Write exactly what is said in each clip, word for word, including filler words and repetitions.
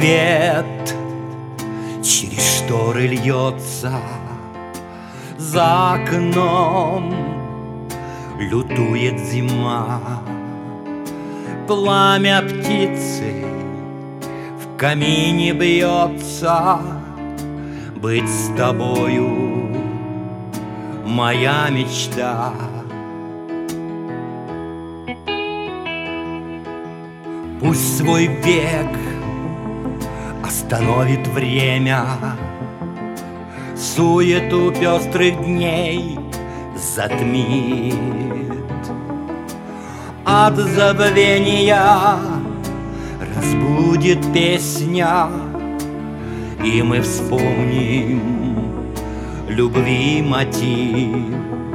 свет через шторы льется, за окном лютует зима. Пламя птицы в камине бьется. Быть с тобою моя мечта. Пусть свой бег остановит время, суету пестрых дней затмит. От забвения разбудит песня, и мы вспомним любви мотив.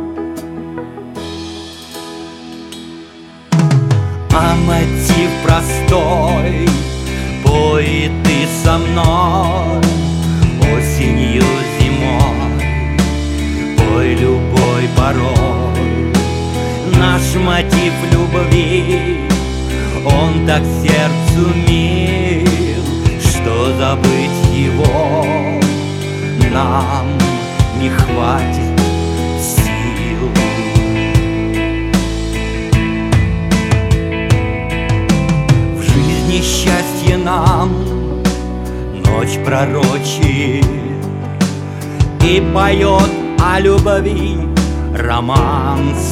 А мотив простой: пой ты со мной осенью, зимой, пой любой порой. Наш мотив любви, он так сердцу мил, что забыть его нам не хватит сил. В жизни счастье нам ночь пророчит и поет о любви романс.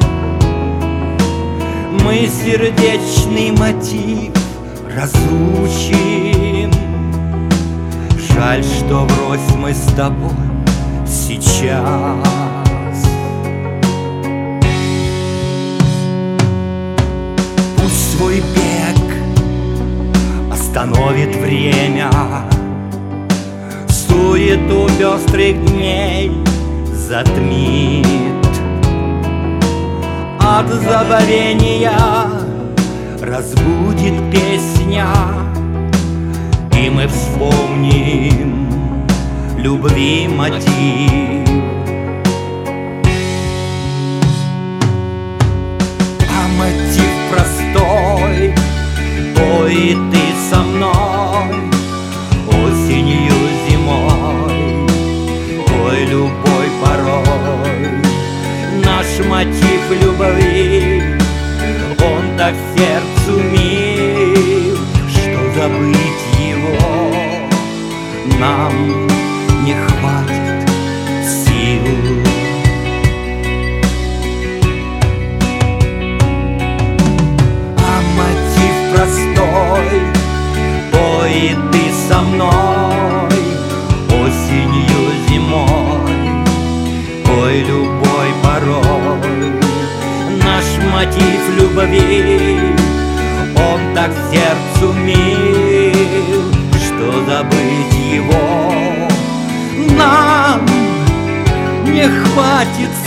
Мы сердечный мотив разучим. Жаль, что врозь мы с тобой сейчас. Пусть свой бег остановит время, суету пестрых дней затмит. От забвения разбудит песня, и мы вспомним любви мотив. А мотив простой: пой ты со мной осенью, зимой, пой любой порой. Наш мотив любви, он так сердцу мил, что забыть его нам не хватит сил. А мотив простой: пой ты со мной осенью, зимой, пой любой порой. Наш мотив любви, он так сердцу мил, что забыть его нам не хватит